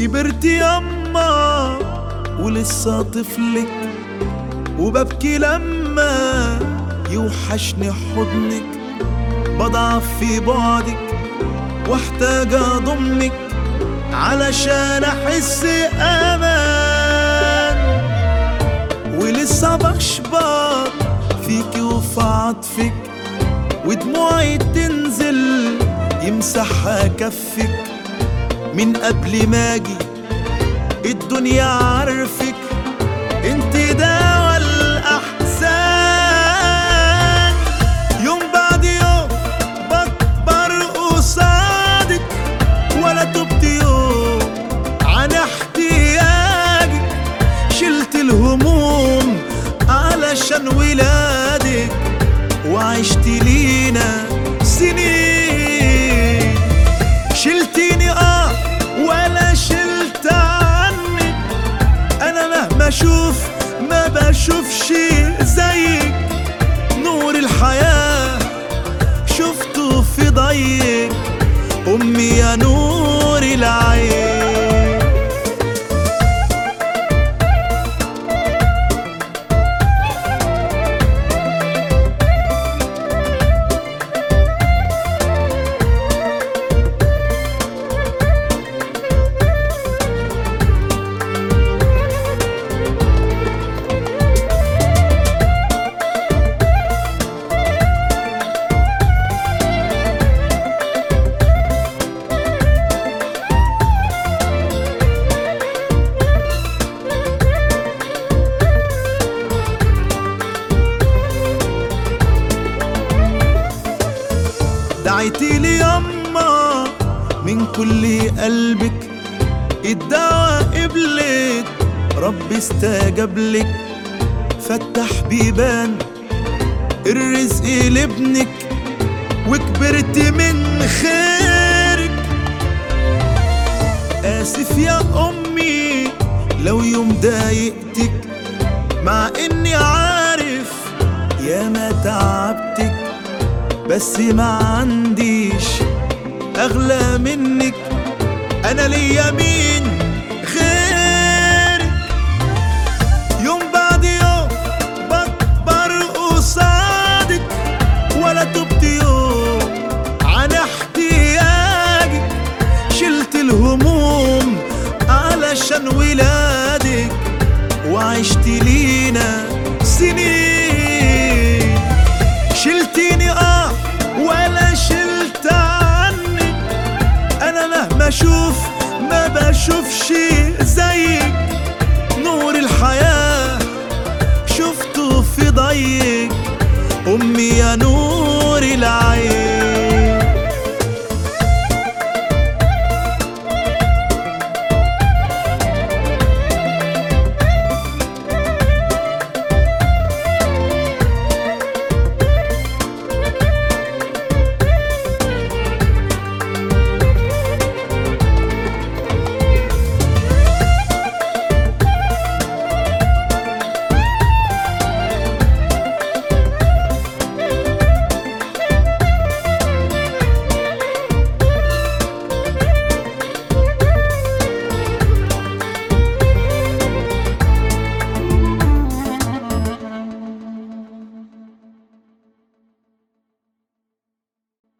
كبرت ياما ولسه طفلك، وببكي لما يوحشني حضنك، بضعف في بعدك واحتاج اضمك علشان احس امان. ولسه بشبط فيكي وفي عطفك، ودموعي تنزل يمسحها كفك. من قبل ما اجي الدنيا عارفك، انت دوا الاحزان. يوم بعد يوم بكبر قصادك، ولا تبت يوم عن احتياجك. شلت الهموم علشان ولادك، وعشت لينا سنين. شلتيني ولا شلت عنك، انا مهما اشوف ما بشوفش زيك. نور الحياة شفته في ضيك، امي يا نور العين. دعيتيلي ياما من كل قلبك، الدعوة قبلت رب استجابلك. فتح بيبان الرزق لابنك، وكبرت من خيرك. آسف يا أمي لو يوم ضايقتك، مع إني عارف يا ما تعبتك، بس ما عنديش أغلى منك. أنا ليا مين غيرك؟ يوم بعد يوم بكبر قصادك، ولا تبت يوم عن احتياجك. شلت الهموم علشان ولادك، وعشت لينا سنين. شلتيني ولا شلت عنك، انا مهما اشوف ما بشوفش زيك. نور الحياة شفته في ضيك، امي يا نور العين.